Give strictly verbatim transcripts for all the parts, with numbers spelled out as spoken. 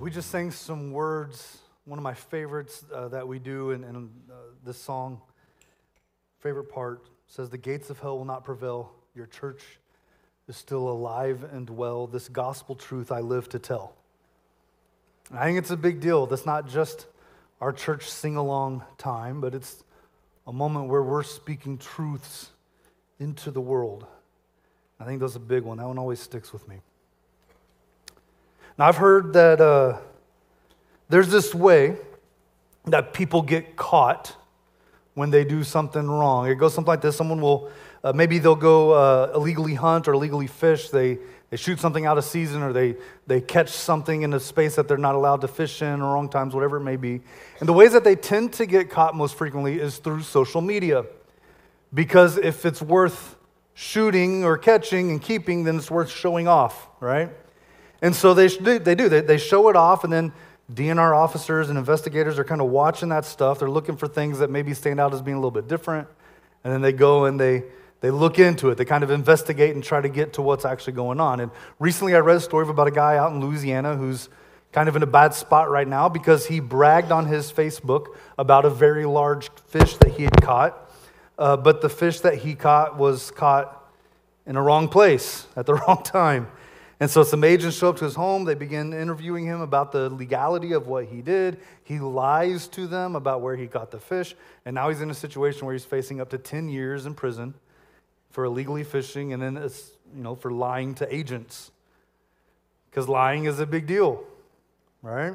We just sang some words, one of my favorites uh, that we do in, in uh, this song. Favorite part says, "The gates of hell will not prevail. Your church is still alive and well. This gospel truth I live to tell." And I think it's a big deal. That's not just our church sing-along time, but it's a moment where we're speaking truths into the world. I think that's a big one. That one always sticks with me. Now, I've heard that uh, there's this way that people get caught when they do something wrong. It goes something like this. Someone will, uh, maybe they'll go uh, illegally hunt or illegally fish. They they shoot something out of season, or they, they catch something in a space that they're not allowed to fish in, or wrong times, whatever it may be. And the ways that they tend to get caught most frequently is through social media. Because if it's worth shooting or catching and keeping, then it's worth showing off, right? And so they they do. They, they show it off, and then D N R officers and investigators are kind of watching that stuff. They're looking for things that maybe stand out as being a little bit different. And then they go and they, they look into it. They kind of investigate and try to get to what's actually going on. And recently I read a story about a guy out in Louisiana who's kind of in a bad spot right now because he bragged on his Facebook about a very large fish that he had caught. Uh, but the fish that he caught was caught in a wrong place at the wrong time. And so some agents show up to his home. They begin interviewing him about the legality of what he did. He lies to them about where he caught the fish. And now he's in a situation where he's facing up to ten years in prison for illegally fishing, and then it's, you know, for lying to agents. Because lying is a big deal, right?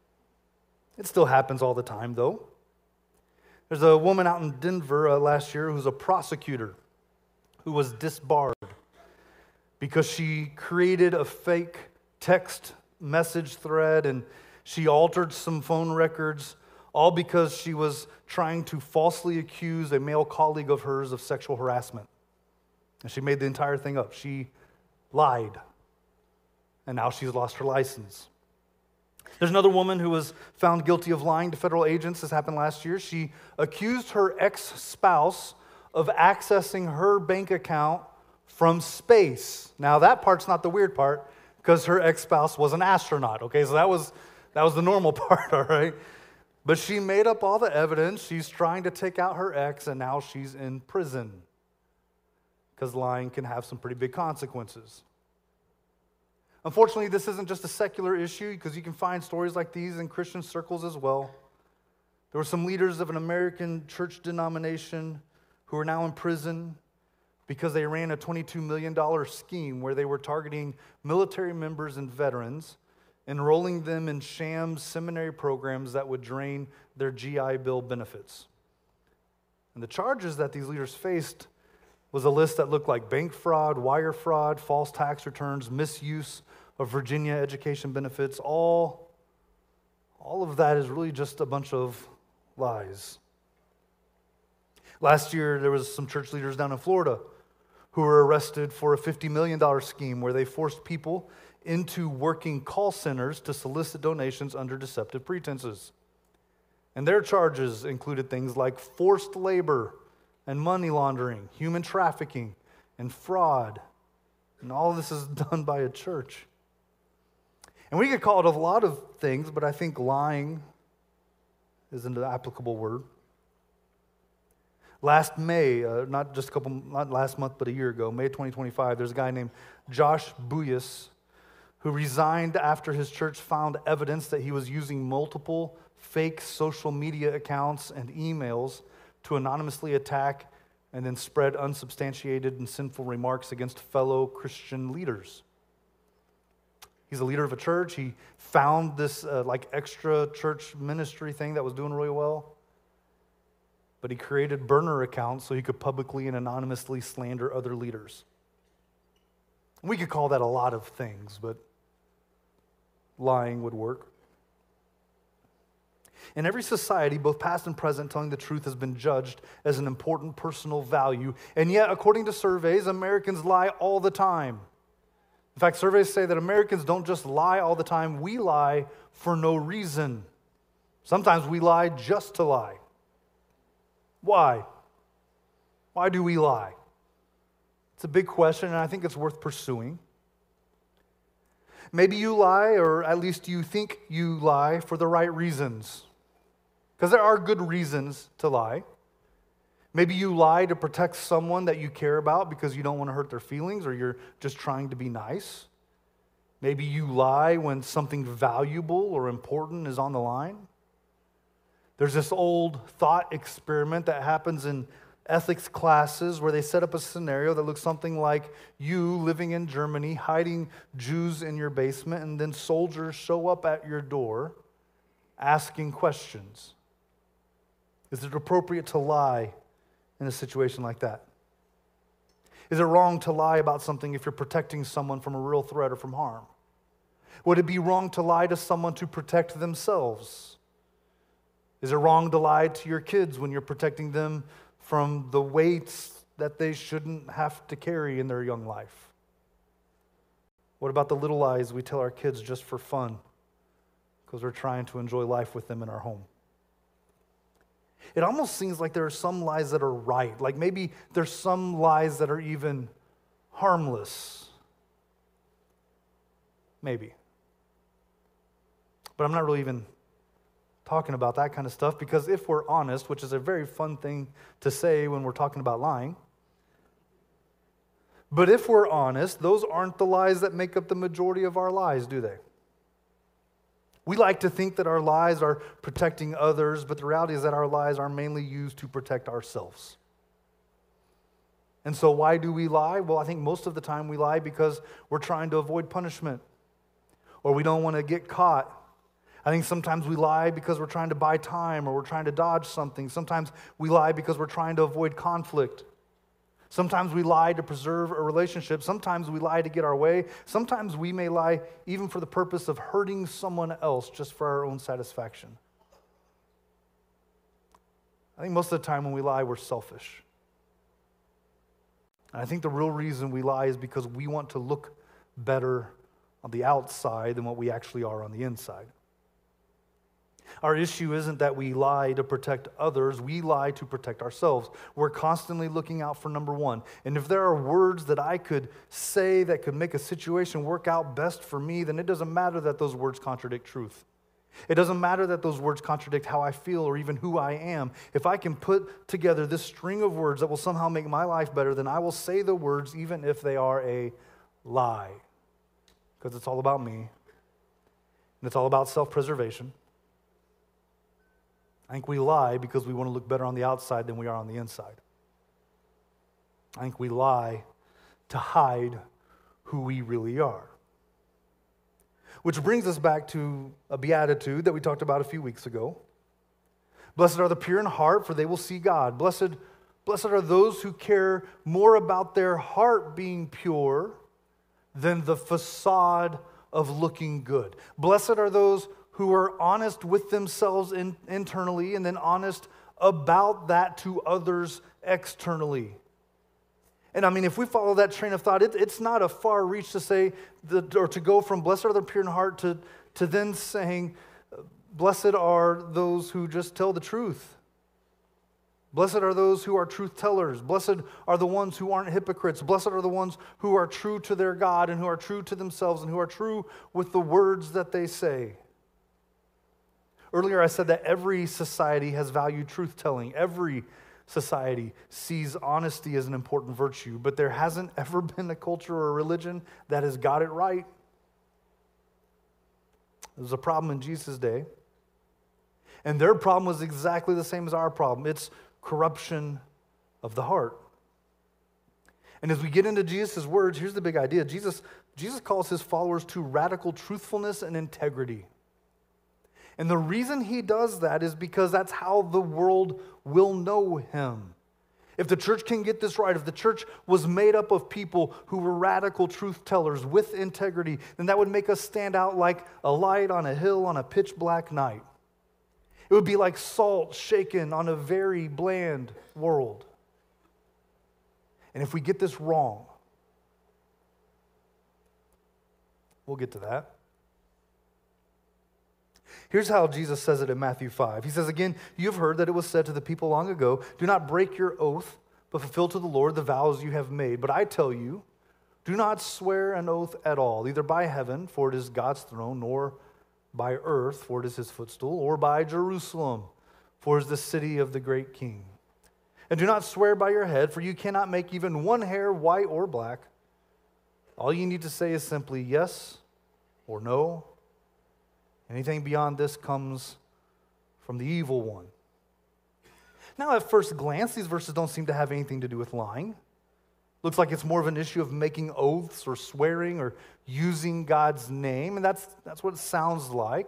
It still happens all the time, though. There's a woman out in Denver uh, last year who's a prosecutor who was disbarred because she created a fake text message thread and she altered some phone records, all because she was trying to falsely accuse a male colleague of hers of sexual harassment. And she made the entire thing up. She lied. And now she's lost her license. There's another woman who was found guilty of lying to federal agents. This happened last year. She accused her ex-spouse of accessing her bank account from space. Now, that part's not the weird part, because her ex-spouse was an astronaut, okay? So that was that was the normal part, all right? But she made up all the evidence. She's trying to take out her ex, and now she's in prison, because lying can have some pretty big consequences. Unfortunately, this isn't just a secular issue, because you can find stories like these in Christian circles as well. There were some leaders of an American church denomination who are now in prison because they ran a twenty-two million dollars scheme where they were targeting military members and veterans, enrolling them in sham seminary programs that would drain their G I Bill benefits. And the charges that these leaders faced was a list that looked like bank fraud, wire fraud, false tax returns, misuse of Virginia education benefits. All, all of that is really just a bunch of lies. Last year, there was some church leaders down in Florida who were arrested for a fifty million dollars scheme where they forced people into working call centers to solicit donations under deceptive pretenses. And their charges included things like forced labor and money laundering, human trafficking, and fraud. And all of this is done by a church. And we could call it a lot of things, but I think lying is an applicable word. Last May, uh, not just a couple, not last month, but a year ago, May twenty twenty-five, there's a guy named Josh Buyas who resigned after his church found evidence that he was using multiple fake social media accounts and emails to anonymously attack and then spread unsubstantiated and sinful remarks against fellow Christian leaders. He's a leader of a church. He found this uh, like extra church ministry thing that was doing really well. But he created burner accounts so he could publicly and anonymously slander other leaders. We could call that a lot of things, but lying would work. In every society, both past and present, telling the truth has been judged as an important personal value. And yet, according to surveys, Americans lie all the time. In fact, surveys say that Americans don't just lie all the time, we lie for no reason. Sometimes we lie just to lie. Why? Why do we lie? It's a big question, and I think it's worth pursuing. Maybe you lie, or at least you think you lie for the right reasons. Because there are good reasons to lie. Maybe you lie to protect someone that you care about because you don't want to hurt their feelings, or you're just trying to be nice. Maybe you lie when something valuable or important is on the line. There's this old thought experiment that happens in ethics classes where they set up a scenario that looks something like you living in Germany, hiding Jews in your basement, and then soldiers show up at your door asking questions. Is it appropriate to lie in a situation like that? Is it wrong to lie about something if you're protecting someone from a real threat or from harm? Would it be wrong to lie to someone to protect themselves? Is it wrong to lie to your kids when you're protecting them from the weights that they shouldn't have to carry in their young life? What about the little lies we tell our kids just for fun because we're trying to enjoy life with them in our home? It almost seems like there are some lies that are right. Like maybe there's some lies that are even harmless. Maybe. But I'm not really even talking about that kind of stuff, because if we're honest, which is a very fun thing to say when we're talking about lying, but if we're honest, those aren't the lies that make up the majority of our lies, do they? We like to think that our lies are protecting others, but the reality is that our lies are mainly used to protect ourselves. And so why do we lie? Well, I think most of the time we lie because we're trying to avoid punishment, or we don't want to get caught. I think sometimes we lie because we're trying to buy time, or we're trying to dodge something. Sometimes we lie because we're trying to avoid conflict. Sometimes we lie to preserve a relationship. Sometimes we lie to get our way. Sometimes we may lie even for the purpose of hurting someone else just for our own satisfaction. I think most of the time when we lie, we're selfish. And I think the real reason we lie is because we want to look better on the outside than what we actually are on the inside. Our issue isn't that we lie to protect others, we lie to protect ourselves. We're constantly looking out for number one. And if there are words that I could say that could make a situation work out best for me, then it doesn't matter that those words contradict truth. It doesn't matter that those words contradict how I feel or even who I am. If I can put together this string of words that will somehow make my life better, then I will say the words even if they are a lie. Because it's all about me. And it's all about self-preservation. I think we lie because we want to look better on the outside than we are on the inside. I think we lie to hide who we really are. Which brings us back to a beatitude that we talked about a few weeks ago. Blessed are the pure in heart, for they will see God. Blessed, blessed are those who care more about their heart being pure than the facade of looking good. Blessed are those who are honest with themselves in, internally and then honest about that to others externally. And I mean, if we follow that train of thought, it, it's not a far reach to say, that, or to go from blessed are the pure in heart to, to then saying, blessed are those who just tell the truth. Blessed are those who are truth tellers. Blessed are the ones who aren't hypocrites. Blessed are the ones who are true to their God and who are true to themselves and who are true with the words that they say. Earlier I said that every society has valued truth-telling. Every society sees honesty as an important virtue, but there hasn't ever been a culture or a religion that has got it right. There was a problem in Jesus' day, and their problem was exactly the same as our problem. It's corruption of the heart. And as we get into Jesus' words, here's the big idea. Jesus, Jesus calls his followers to radical truthfulness and integrity. And the reason he does that is because that's how the world will know him. If the church can get this right, if the church was made up of people who were radical truth tellers with integrity, then that would make us stand out like a light on a hill on a pitch black night. It would be like salt shaken on a very bland world. And if we get this wrong, we'll get to that. Here's how Jesus says it in Matthew five. He says, again, you have heard that it was said to the people long ago, do not break your oath, but fulfill to the Lord the vows you have made. But I tell you, Do not swear an oath at all, either by heaven, for it is God's throne, nor by earth, for it is his footstool, or by Jerusalem, for it is the city of the great king. And do not swear by your head, for you cannot make even one hair white or black. All you need to say is simply yes or no. Anything beyond this comes from the evil one. Now, at first glance, these verses don't seem to have anything to do with lying. Looks like it's more of an issue of making oaths or swearing or using God's name, and that's, that's what it sounds like.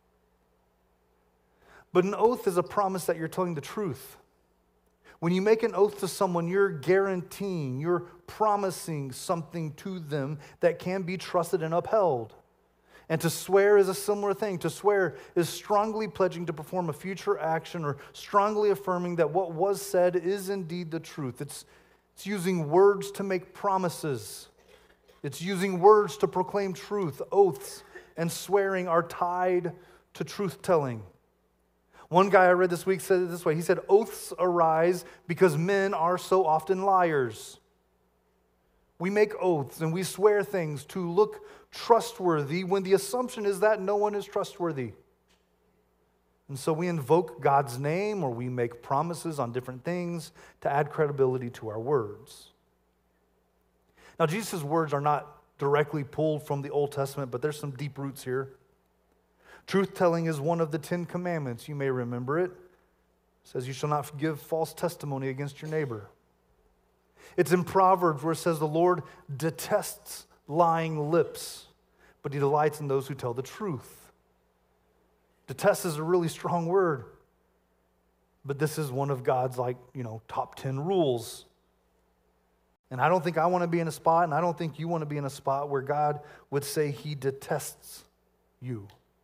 But an oath is a promise that you're telling the truth. When you make an oath to someone, you're guaranteeing, you're promising something to them that can be trusted and upheld. And to swear is a similar thing. To swear is strongly pledging to perform a future action or strongly affirming that what was said is indeed the truth. It's, it's using words to make promises. It's using words to proclaim truth. Oaths and swearing are tied to truth-telling. One guy I read this week said it this way. He said, oaths arise because men are so often liars. We make oaths and we swear things to look trustworthy when the assumption is that no one is trustworthy. And so we invoke God's name or we make promises on different things to add credibility to our words. Now, Jesus' words are not directly pulled from the Old Testament, but there's some deep roots here. Truth-telling is one of the Ten Commandments. You may remember it. It says, you shall not give false testimony against your neighbor. It's in Proverbs where it says the Lord detests lying lips, but he delights in those who tell the truth. Detest is a really strong word, but this is one of God's, like, you know, top ten rules. And I don't think I want to be in a spot, and I don't think you want to be in a spot where God would say he detests you.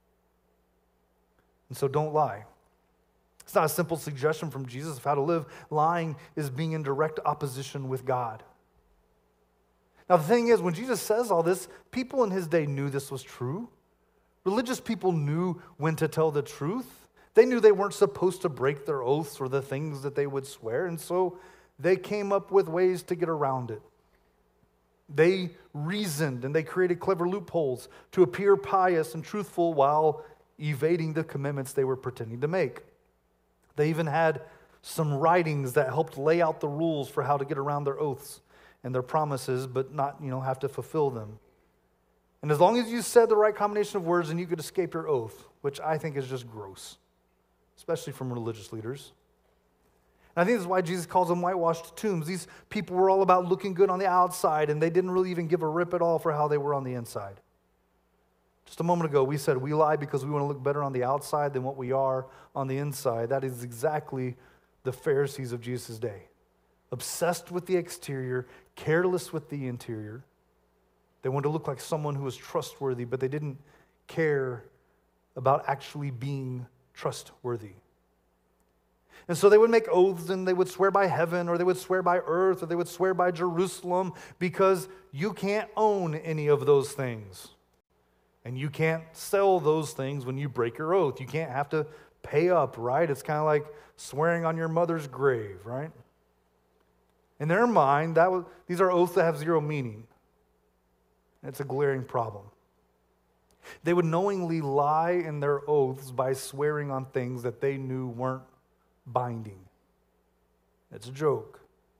And so don't lie. It's not a simple suggestion from Jesus of how to live. Lying is being in direct opposition with God. Now, the thing is, when Jesus says all this, people in his day knew this was true. Religious people knew when to tell the truth. They knew they weren't supposed to break their oaths or the things that they would swear, and so they came up with ways to get around it. They reasoned and they created clever loopholes to appear pious and truthful while evading the commitments they were pretending to make. They even had some writings that helped lay out the rules for how to get around their oaths and their promises, but not, you know, have to fulfill them. And as long as you said the right combination of words, then you could escape your oath, which I think is just gross, especially from religious leaders. And I think that's why Jesus calls them whitewashed tombs. These people were all about looking good on the outside, and they didn't really even give a rip at all for how they were on the inside. Just a moment ago, we said we lie because we want to look better on the outside than what we are on the inside. That is exactly the Pharisees of Jesus' day. Obsessed with the exterior, careless with the interior. They wanted to look like someone who was trustworthy, but they didn't care about actually being trustworthy. And so they would make oaths and they would swear by heaven or they would swear by earth or they would swear by Jerusalem because you can't own any of those things. And you can't sell those things when you break your oath. You can't have to pay up, right? It's kind of like swearing on your mother's grave, right? In their mind, that was, these are oaths that have zero meaning. It's a glaring problem. They would knowingly lie in their oaths by swearing on things that they knew weren't binding. It's a joke.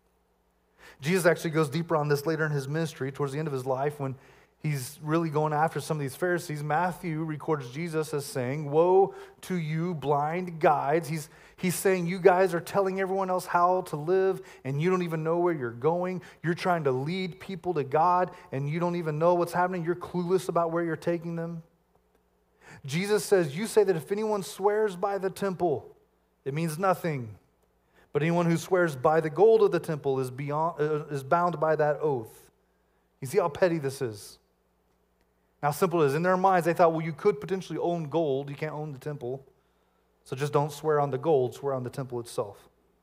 Jesus actually goes deeper on this later in his ministry, towards the end of his life, when he's really going after some of these Pharisees. Matthew records Jesus as saying, "Woe to you, blind guides." He's, he's saying, you guys are telling everyone else how to live, and you don't even know where you're going. You're trying to lead people to God, and you don't even know what's happening. You're clueless about where you're taking them. Jesus says, you say that if anyone swears by the temple, it means nothing. But anyone who swears by the gold of the temple is, beyond, uh, is bound by that oath. You see how petty this is? How simple it is. In their minds, they thought, well, you could potentially own gold. You can't own the temple. So just don't swear on the gold, swear on the temple itself.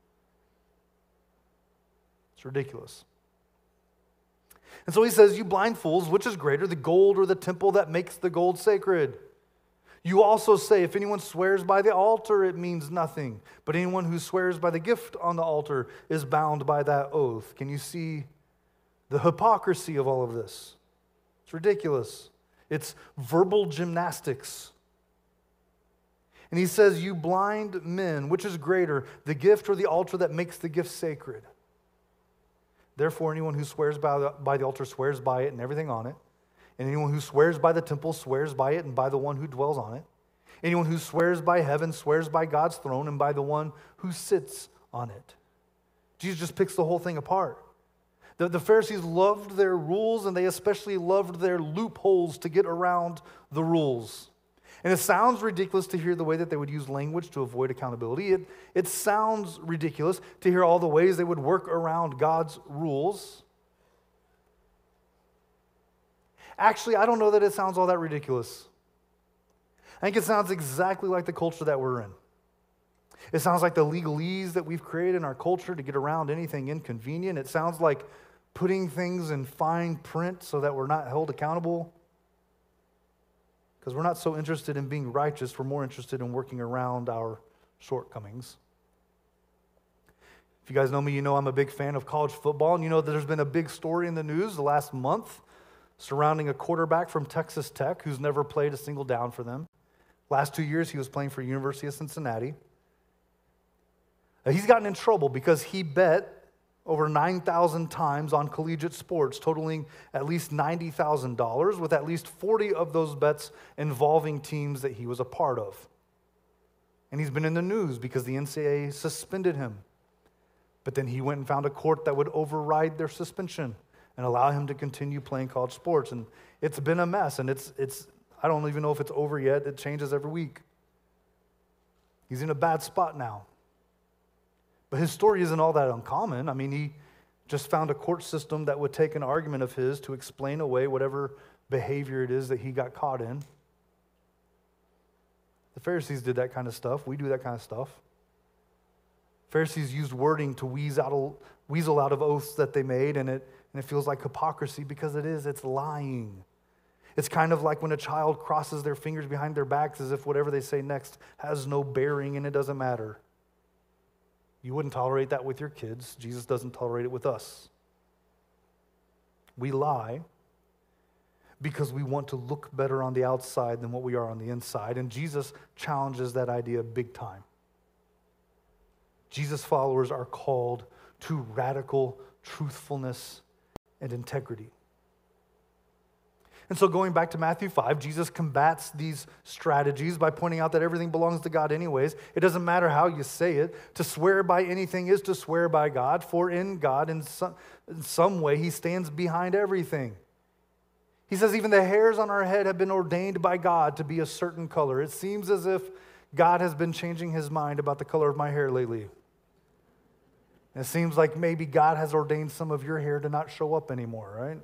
It's ridiculous. And so he says, you blind fools, which is greater, the gold or the temple that makes the gold sacred? You also say, if anyone swears by the altar, it means nothing. But anyone who swears by the gift on the altar is bound by that oath. Can you see The hypocrisy of all of this. It's ridiculous. It's verbal gymnastics. And he says, you blind men, which is greater, the gift or the altar that makes the gift sacred? Therefore, anyone who swears by the, by the altar swears by it and everything on it. And anyone who swears by the temple swears by it and by the one who dwells on it. Anyone who swears by heaven swears by God's throne and by the one who sits on it. Jesus just picks the whole thing apart. The, the Pharisees loved their rules, and they especially loved their loopholes to get around the rules. And it sounds ridiculous to hear the way that they would use language to avoid accountability. It, it sounds ridiculous to hear all the ways they would work around God's rules. Actually, I don't know that it sounds all that ridiculous. I think it sounds exactly like the culture that we're in. It sounds like the legalese that we've created in our culture to get around anything inconvenient. It sounds like putting things in fine print so that we're not held accountable. Because we're not so interested in being righteous, we're more interested in working around our shortcomings. If you guys know me, you know I'm a big fan of college football, and you know that there's been a big story in the news the last month surrounding a quarterback from Texas Tech who's never played a single down for them. Last two years, he was playing for University of Cincinnati. He's gotten in trouble because he bet over nine thousand times on collegiate sports, totaling at least ninety thousand dollars, with at least forty of those bets involving teams that he was a part of. And he's been in the news because the N C double A suspended him. But then he went and found a court that would override their suspension and allow him to continue playing college sports. And it's been a mess, and it's it's I don't even know if it's over yet. It changes every week. He's in a bad spot now. But his story isn't all that uncommon. I mean, he just found a court system that would take an argument of his to explain away whatever behavior it is that he got caught in. The Pharisees did that kind of stuff. We do that kind of stuff. Pharisees used wording to weasel out, weasel out of oaths that they made, and it, and it feels like hypocrisy because it is. It's lying. It's kind of like when a child crosses their fingers behind their backs as if whatever they say next has no bearing and it doesn't matter. You wouldn't tolerate that with your kids. Jesus doesn't tolerate it with us. We lie because we want to look better on the outside than what we are on the inside, and Jesus challenges that idea big time. Jesus' followers are called to radical truthfulness and integrity. And so going back to Matthew five, Jesus combats these strategies by pointing out that everything belongs to God anyways. It doesn't matter how you say it. To swear by anything is to swear by God, for in God, in some, in some way, he stands behind everything. He says even the hairs on our head have been ordained by God to be a certain color. It seems as if God has been changing his mind about the color of my hair lately. It seems like maybe God has ordained some of your hair to not show up anymore, right?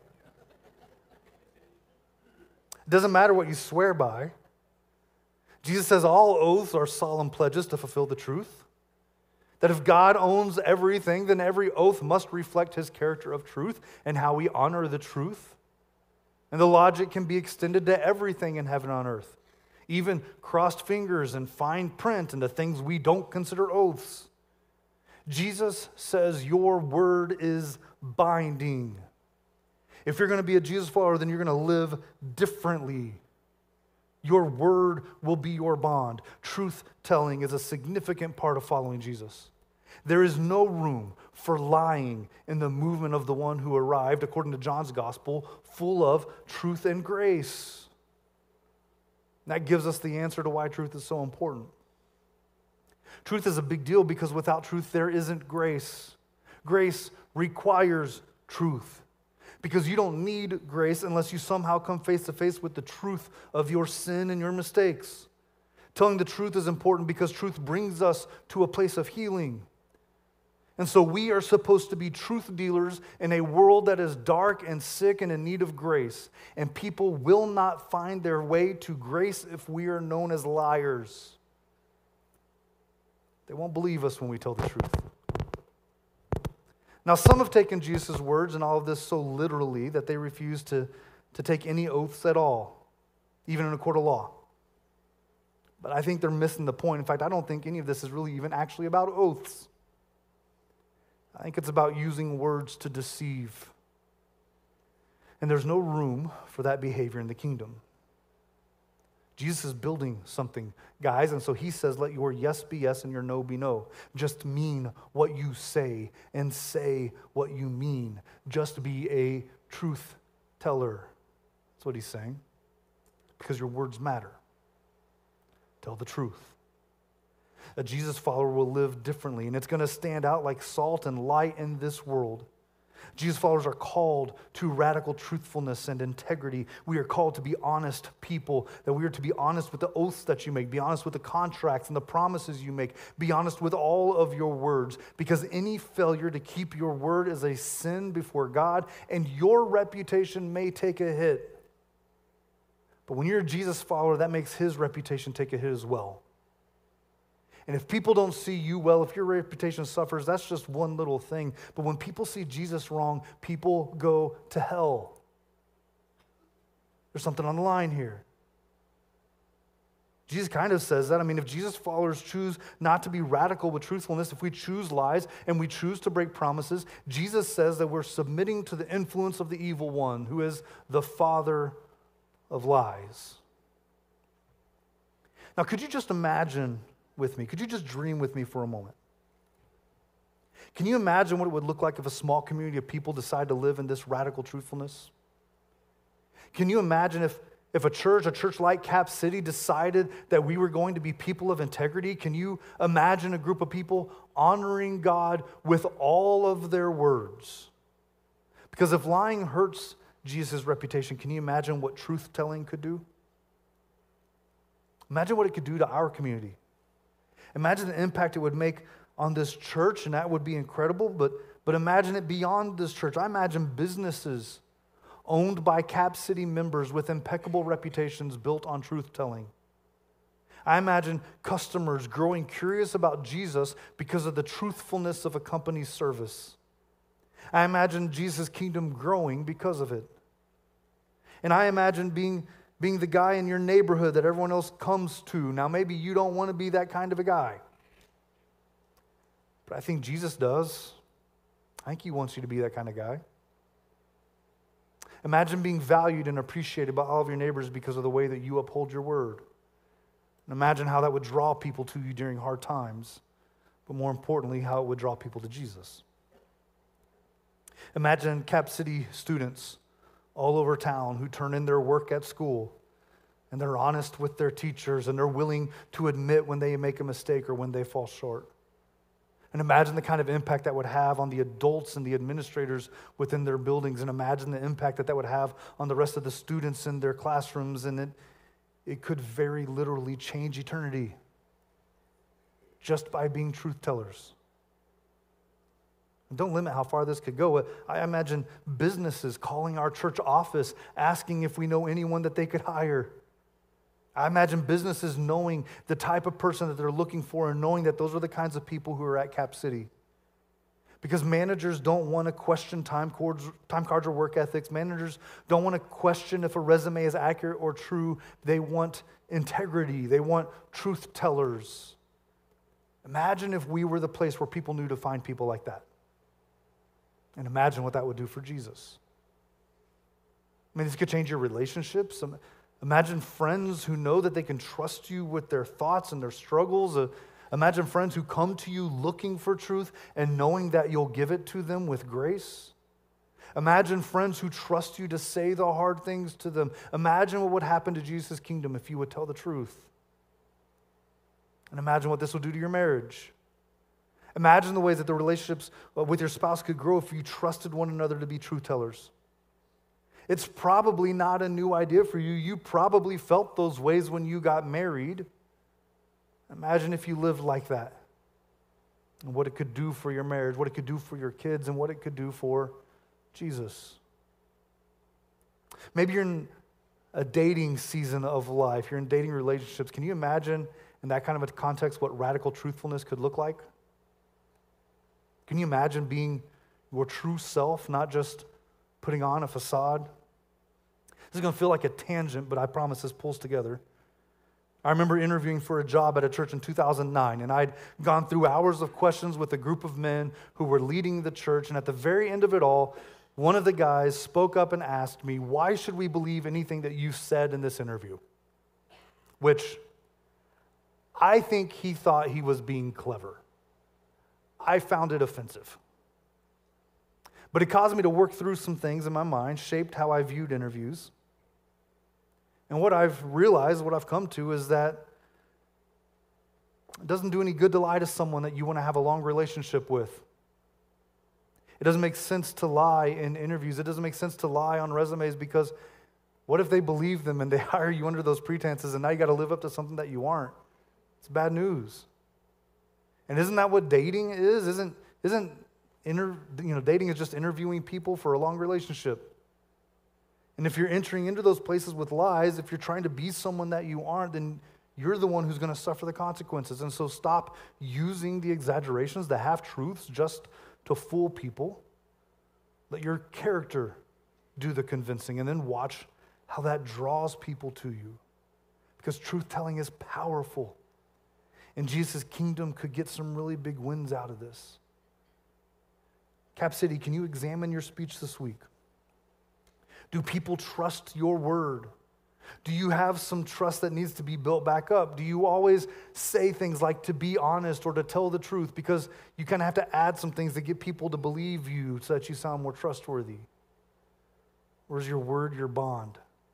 It doesn't matter what you swear by. Jesus says all oaths are solemn pledges to fulfill the truth. That if God owns everything, then every oath must reflect his character of truth and how we honor the truth. And the logic can be extended to everything in heaven and on earth, even crossed fingers and fine print and the things we don't consider oaths. Jesus says your word is binding. If you're going to be a Jesus follower, then you're going to live differently. Your word will be your bond. Truth-telling is a significant part of following Jesus. There is no room for lying in the movement of the one who arrived, according to John's gospel, full of truth and grace. That gives us the answer to why truth is so important. Truth is a big deal because without truth, there isn't grace. Grace requires truth. Because you don't need grace unless you somehow come face to face with the truth of your sin and your mistakes. Telling the truth is important because truth brings us to a place of healing. And so we are supposed to be truth dealers in a world that is dark and sick and in need of grace. And people will not find their way to grace if we are known as liars. They won't believe us when we tell the truth. Now, some have taken Jesus' words and all of this so literally that they refuse to, to take any oaths at all, even in a court of law. But I think they're missing the point. In fact, I don't think any of this is really even actually about oaths. I think it's about using words to deceive. And there's no room for that behavior in the kingdom. Jesus is building something, guys, and so he says, let your yes be yes and your no be no. Just mean what you say and say what you mean. Just be a truth teller. That's what he's saying. Because your words matter. Tell the truth. A Jesus follower will live differently, and it's going to stand out like salt and light in this world. Jesus followers are called to radical truthfulness and integrity. We are called to be honest people, that we are to be honest with the oaths that you make, be honest with the contracts and the promises you make, be honest with all of your words, because any failure to keep your word is a sin before God, and your reputation may take a hit. But when you're a Jesus follower, that makes his reputation take a hit as well. And if people don't see you well, if your reputation suffers, that's just one little thing. But when people see Jesus wrong, people go to hell. There's something on the line here. Jesus kind of says that. I mean, if Jesus followers choose not to be radical with truthfulness, if we choose lies and we choose to break promises, Jesus says that we're submitting to the influence of the evil one, who is the father of lies. Now, could you just imagine with me? Could you just dream with me for a moment? Can you imagine what it would look like if a small community of people decide to live in this radical truthfulness? Can you imagine if, if a church, a church like Cap City, decided that we were going to be people of integrity? Can you imagine a group of people honoring God with all of their words? Because if lying hurts Jesus' reputation, can you imagine what truth-telling could do? Imagine what it could do to our community. Imagine the impact it would make on this church, and that would be incredible, but, but imagine it beyond this church. I imagine businesses owned by Cap City members with impeccable reputations built on truth-telling. I imagine customers growing curious about Jesus because of the truthfulness of a company's service. I imagine Jesus' kingdom growing because of it. And I imagine being being the guy in your neighborhood that everyone else comes to. Now, maybe you don't want to be that kind of a guy, but I think Jesus does. I think he wants you to be that kind of guy. Imagine being valued and appreciated by all of your neighbors because of the way that you uphold your word. And imagine how that would draw people to you during hard times, but more importantly, how it would draw people to Jesus. Imagine Cap City students all over town who turn in their work at school, and they're honest with their teachers, and they're willing to admit when they make a mistake or when they fall short. And imagine the kind of impact that would have on the adults and the administrators within their buildings, and imagine the impact that that would have on the rest of the students in their classrooms, and it, it could very literally change eternity just by being truth tellers. Don't limit how far this could go. I imagine businesses calling our church office, asking if we know anyone that they could hire. I imagine businesses knowing the type of person that they're looking for and knowing that those are the kinds of people who are at Cap City. Because managers don't want to question time cards, time cards or work ethics. Managers don't want to question if a resume is accurate or true. They want integrity. They want truth tellers. Imagine if we were the place where people knew to find people like that. And imagine what that would do for Jesus. I mean, this could change your relationships. Imagine friends who know that they can trust you with their thoughts and their struggles. Imagine friends who come to you looking for truth and knowing that you'll give it to them with grace. Imagine friends who trust you to say the hard things to them. Imagine what would happen to Jesus' kingdom if you would tell the truth. And imagine what this will do to your marriage. Imagine the ways that the relationships with your spouse could grow if you trusted one another to be truth tellers. It's probably not a new idea for you. You probably felt those ways when you got married. Imagine if you lived like that, and what it could do for your marriage, what it could do for your kids, and what it could do for Jesus. Maybe you're in a dating season of life. You're in dating relationships. Can you imagine in that kind of a context what radical truthfulness could look like? Can you imagine being your true self, not just putting on a facade? This is going to feel like a tangent, but I promise this pulls together. I remember interviewing for a job at a church in two thousand nine, and I'd gone through hours of questions with a group of men who were leading the church, and at the very end of it all, one of the guys spoke up and asked me, why should we believe anything that you said in this interview? Which I think he thought he was being clever. I found it offensive. But it caused me to work through some things in my mind, shaped how I viewed interviews. And what I've realized, what I've come to, is that it doesn't do any good to lie to someone that you want to have a long relationship with. It doesn't make sense to lie in interviews. It doesn't make sense to lie on resumes, because what if they believe them and they hire you under those pretenses and now you got to live up to something that you aren't? It's bad news. And isn't that what dating is? Isn't isn't inter, you know dating is just interviewing people for a long relationship? And if you're entering into those places with lies, if you're trying to be someone that you aren't, then you're the one who's going to suffer the consequences. And so stop using the exaggerations, the half-truths, just to fool people. Let your character do the convincing, and then watch how that draws people to you. Because truth-telling is powerful. And Jesus' kingdom could get some really big wins out of this. Cap City, can you examine your speech this week? Do people trust your word? Do you have some trust that needs to be built back up? Do you always say things like to be honest or to tell the truth? Because you kind of have to add some things to get people to believe you so that you sound more trustworthy. Or is your word your bond?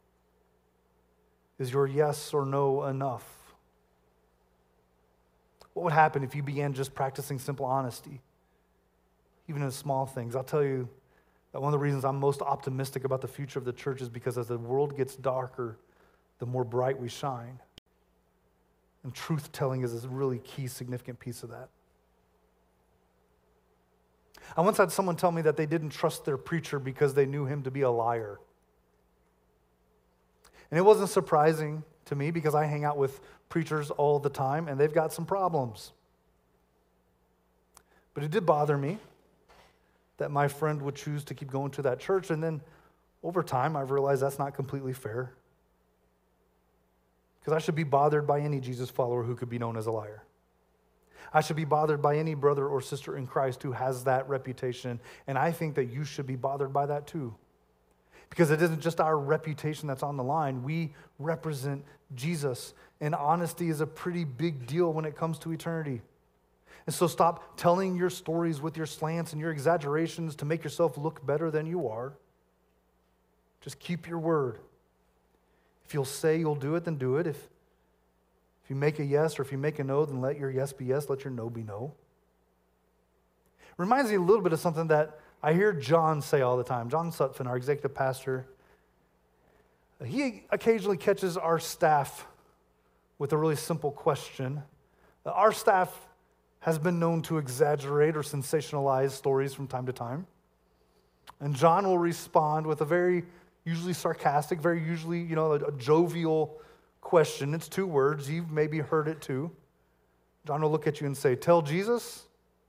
Is your yes or no enough? What would happen if you began just practicing simple honesty, even in small things? I'll tell you that one of the reasons I'm most optimistic about the future of the church is because as the world gets darker, the more bright we shine. And truth-telling is a really key, significant piece of that. I once had someone tell me that they didn't trust their preacher because they knew him to be a liar. And it wasn't surprising to me because I hang out with preachers all the time and they've got some problems. But it did bother me that my friend would choose to keep going to that church. And then over time, I've realized that's not completely fair. Because I should be bothered by any Jesus follower who could be known as a liar. I should be bothered by any brother or sister in Christ who has that reputation. And I think that you should be bothered by that too. Because it isn't just our reputation that's on the line. We represent Jesus. And honesty is a pretty big deal when it comes to eternity. And so stop telling your stories with your slants and your exaggerations to make yourself look better than you are. Just keep your word. If you'll say you'll do it, then do it. If, if you make a yes or if you make a no, then let your yes be yes, let your no be no. It reminds me a little bit of something that I hear John say all the time. John Sutphin, our executive pastor, he occasionally catches our staff with a really simple question. Our staff has been known to exaggerate or sensationalize stories from time to time. And John will respond with a very usually sarcastic, very usually, you know, a, a jovial question. It's two words. You've maybe heard it too. John will look at you and say, "Tell Jesus."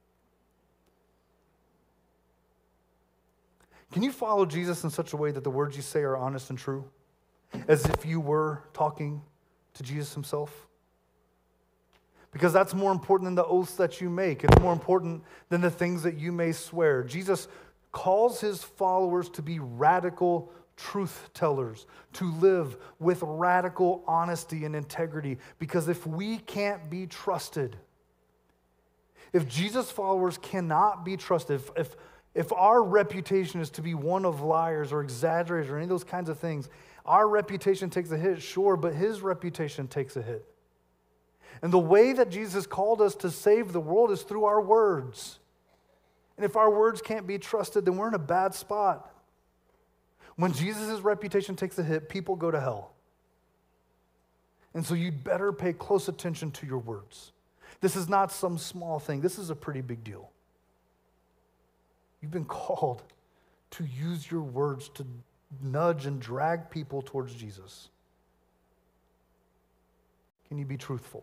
Can you follow Jesus in such a way that the words you say are honest and true? As if you were talking to Jesus himself? Because that's more important than the oaths that you make. It's more important than the things that you may swear. Jesus calls his followers to be radical truth tellers, to live with radical honesty and integrity. Because if we can't be trusted, if Jesus' followers cannot be trusted, if, if, if our reputation is to be one of liars or exaggerators or any of those kinds of things, our reputation takes a hit, sure, but his reputation takes a hit. And the way that Jesus called us to save the world is through our words. And if our words can't be trusted, then we're in a bad spot. When Jesus' reputation takes a hit, people go to hell. And so you'd better pay close attention to your words. This is not some small thing. This is a pretty big deal. You've been called to use your words to nudge and drag people towards Jesus. Can you be truthful?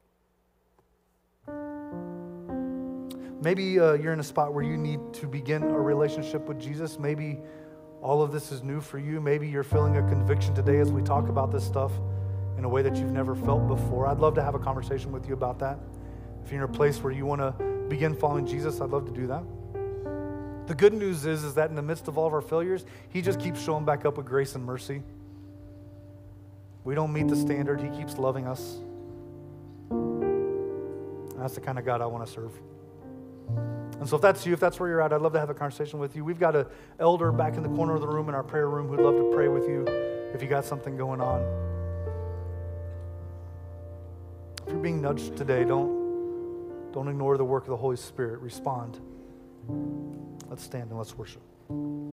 Maybe uh, you're in a spot where you need to begin a relationship with Jesus. Maybe all of this is new for you. Maybe you're feeling a conviction today as we talk about this stuff in a way that you've never felt before. I'd love to have a conversation with you about that. If you're in a place where you want to begin following Jesus, I'd love to do that. The good news is, is that in the midst of all of our failures, he just keeps showing back up with grace and mercy. We don't meet the standard. He keeps loving us. And that's the kind of God I want to serve. And so if that's you, if that's where you're at, I'd love to have a conversation with you. We've got an elder back in the corner of the room in our prayer room who'd love to pray with you if you got something going on. If you're being nudged today, don't, don't ignore the work of the Holy Spirit. Respond. Let's stand and let's worship.